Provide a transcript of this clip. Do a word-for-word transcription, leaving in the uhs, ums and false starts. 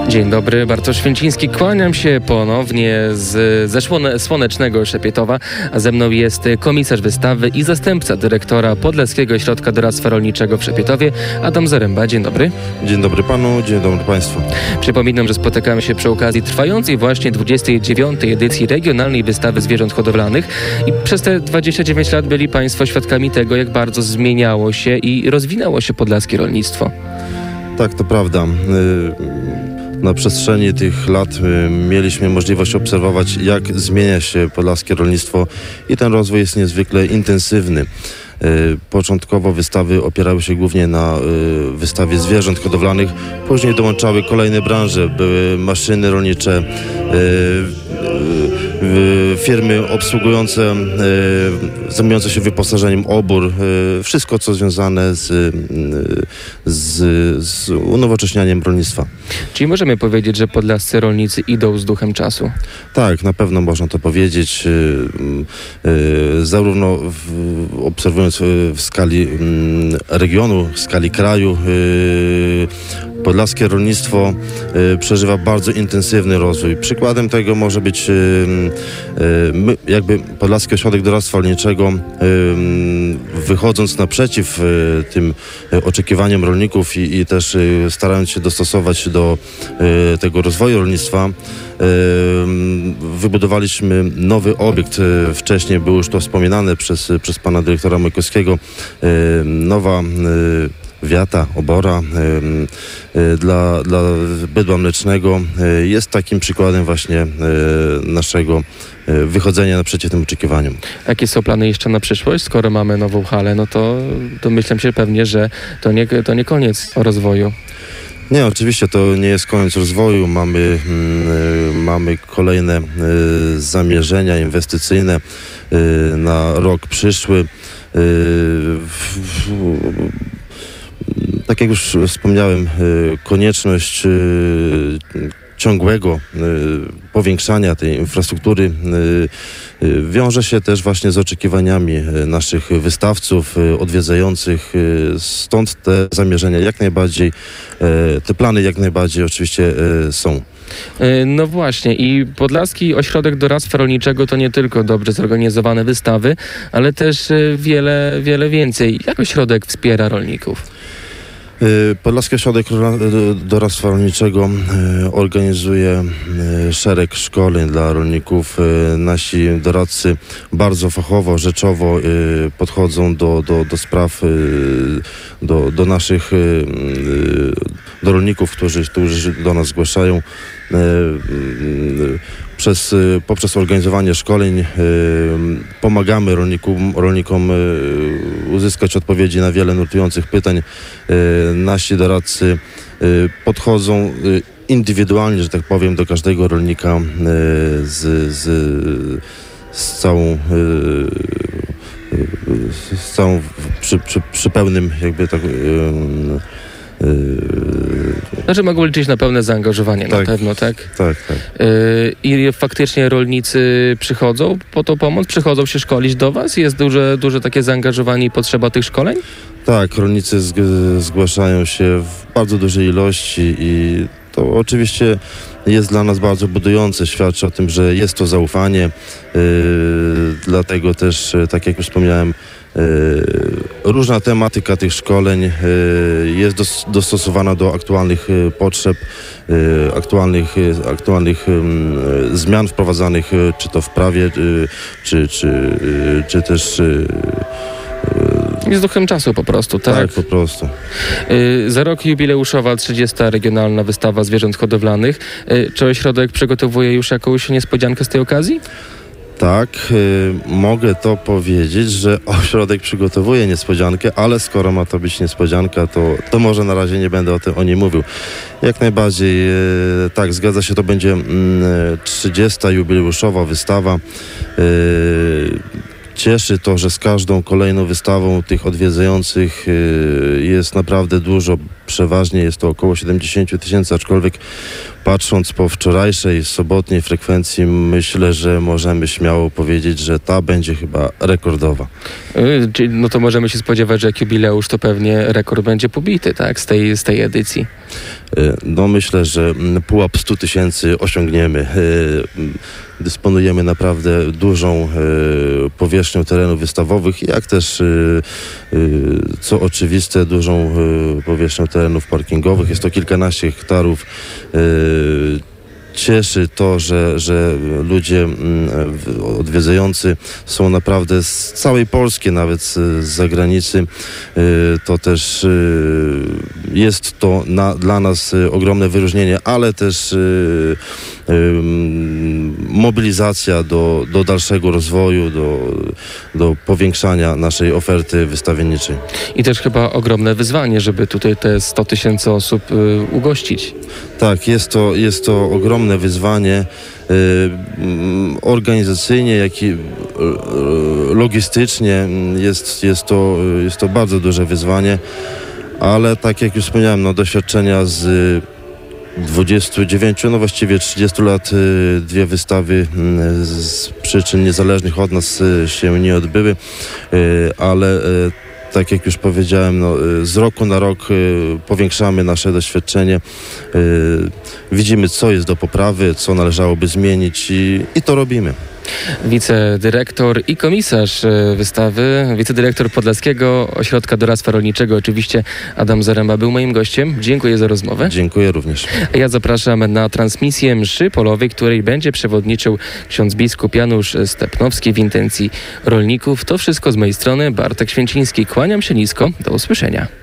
Dzień dobry, Bartosz Święciński. Kłaniam się ponownie z, ze szłone, słonecznego Szepietowa, a ze mną jest komisarz wystawy i zastępca dyrektora Podlaskiego Ośrodka Doradztwa Rolniczego w Szepietowie, Adam Zaręba. Dzień dobry. Dzień dobry panu, dzień dobry państwu. Przypominam, że spotykamy się przy okazji trwającej właśnie dwudziestej dziewiątej edycji Regionalnej Wystawy Zwierząt Hodowlanych i przez te dwadzieścia dziewięć lat byli państwo świadkami tego, jak bardzo zmieniało się i rozwinęło się podlaskie rolnictwo. Tak, to prawda. Na przestrzeni tych lat mieliśmy możliwość obserwować, jak zmienia się podlaskie rolnictwo i ten rozwój jest niezwykle intensywny. Początkowo wystawy opierały się głównie na wystawie zwierząt hodowlanych, później dołączały kolejne branże, były maszyny rolnicze, firmy obsługujące, zajmujące się wyposażeniem obór, wszystko co związane z, z, z unowocześnianiem rolnictwa. Czyli możemy powiedzieć, że podlascy rolnicy idą z duchem czasu? Tak, na pewno można to powiedzieć. Zarówno w, obserwując w skali regionu, w skali kraju, podlaskie rolnictwo y, przeżywa bardzo intensywny rozwój. Przykładem tego może być y, y, my, jakby Podlaski Ośrodek Doradztwa Rolniczego, y, wychodząc naprzeciw y, tym y, oczekiwaniom rolników i, i też y, starając się dostosować do y, tego rozwoju rolnictwa, y, wybudowaliśmy nowy obiekt. Y, wcześniej było już to wspominane przez, przez pana dyrektora Mojkowskiego. Y, nowa y, wiata, obora y, y, dla, dla bydła mlecznego y, jest takim przykładem właśnie y, naszego y, wychodzenia naprzeciw tym oczekiwaniom. Jakie są plany jeszcze na przyszłość? Skoro mamy nową halę, no to domyślam się pewnie, że to nie, to nie koniec rozwoju. Nie, oczywiście to nie jest koniec rozwoju. Mamy, y, mamy kolejne y, zamierzenia inwestycyjne y, na rok przyszły. Y, w, w, Tak jak już wspomniałem, konieczność ciągłego powiększania tej infrastruktury wiąże się też właśnie z oczekiwaniami naszych wystawców, odwiedzających. Stąd te zamierzenia jak najbardziej, te plany jak najbardziej oczywiście są. No właśnie, i Podlaski Ośrodek Doradztwa Rolniczego to nie tylko dobrze zorganizowane wystawy, ale też wiele, wiele więcej. Jak ośrodek wspiera rolników? Podlaski Ośrodek Doradztwa Rolniczego organizuje szereg szkoleń dla rolników. Nasi doradcy bardzo fachowo, rzeczowo podchodzą do, do, do spraw, do, do naszych, do rolników, którzy, którzy do nas zgłaszają. Przez, poprzez organizowanie szkoleń y, pomagamy rolnikom, rolnikom y, uzyskać odpowiedzi na wiele nurtujących pytań. Y, nasi doradcy y, podchodzą y, indywidualnie, że tak powiem, do każdego rolnika y, z, z, z całą y, y, z całą przy, przy, przy pełnym jakby tak y, Znaczy mogą liczyć na pełne zaangażowanie, tak, na pewno, tak? Tak, tak. Yy, I faktycznie rolnicy przychodzą po tą pomoc, przychodzą się szkolić do was? Jest duże, duże takie zaangażowanie i potrzeba tych szkoleń? Tak, rolnicy zg- zgłaszają się w bardzo dużej ilości i to oczywiście jest dla nas bardzo budujące, świadczy o tym, że jest to zaufanie, yy, dlatego też, tak jak już wspomniałem, różna tematyka tych szkoleń jest dostosowana do aktualnych potrzeb, aktualnych, aktualnych zmian wprowadzanych, czy to w prawie, czy, czy, czy też... Z duchem czasu po prostu, tak? Tak, po prostu. Yy, za rok jubileuszowa trzydziesta Regionalna Wystawa Zwierząt Hodowlanych. Yy, czy ośrodek przygotowuje już jakąś niespodziankę z tej okazji? Tak, y, mogę to powiedzieć, że ośrodek przygotowuje niespodziankę, ale skoro ma to być niespodzianka, to, to może na razie nie będę o tym o niej mówił. Jak najbardziej, y, tak, zgadza się, to będzie y, trzydziesta jubileuszowa wystawa. Y, Cieszy to, że z każdą kolejną wystawą tych odwiedzających jest naprawdę dużo. Przeważnie jest to około siedemdziesiąt tysięcy, aczkolwiek patrząc po wczorajszej sobotniej frekwencji, myślę, że możemy śmiało powiedzieć, że ta będzie chyba rekordowa. Yy, czyli no to możemy się spodziewać, że jak jubileusz, to pewnie rekord będzie pobity, tak, z tej, z tej edycji. No myślę, że pułap stu tysięcy osiągniemy. Dysponujemy naprawdę dużą powierzchnią terenów wystawowych, jak też, co oczywiste, dużą powierzchnią terenów parkingowych. Jest to kilkanaście hektarów. Cieszy to, że, że ludzie odwiedzający są naprawdę z całej Polski, nawet z zagranicy. To też jest to na, dla nas ogromne wyróżnienie, ale też mobilizacja do, do dalszego rozwoju, do, do powiększania naszej oferty wystawienniczej. I też chyba ogromne wyzwanie, żeby tutaj te sto tysięcy osób y, ugościć. Tak, jest to, jest to ogromne wyzwanie y, organizacyjnie, jak i y, logistycznie. Jest, jest, to, jest to bardzo duże wyzwanie, ale tak jak już wspomniałem, no, doświadczenia z dwudziestu dziewięciu, no właściwie trzydziestu lat dwie wystawy z przyczyn niezależnych od nas się nie odbyły, ale tak jak już powiedziałem, no, z roku na rok powiększamy nasze doświadczenie. Widzimy, co jest do poprawy, co należałoby zmienić i, i to robimy. Wicedyrektor i komisarz wystawy, wicedyrektor Podlaskiego Ośrodka Doradztwa Rolniczego, oczywiście Adam Zaremba, był moim gościem. Dziękuję za rozmowę. Dziękuję również. A ja zapraszam na transmisję mszy polowej, której będzie przewodniczył ksiądz biskup Janusz Stepnowski w intencji rolników. To wszystko z mojej strony. Bartek Święciński. Kłaniam się nisko. Do usłyszenia.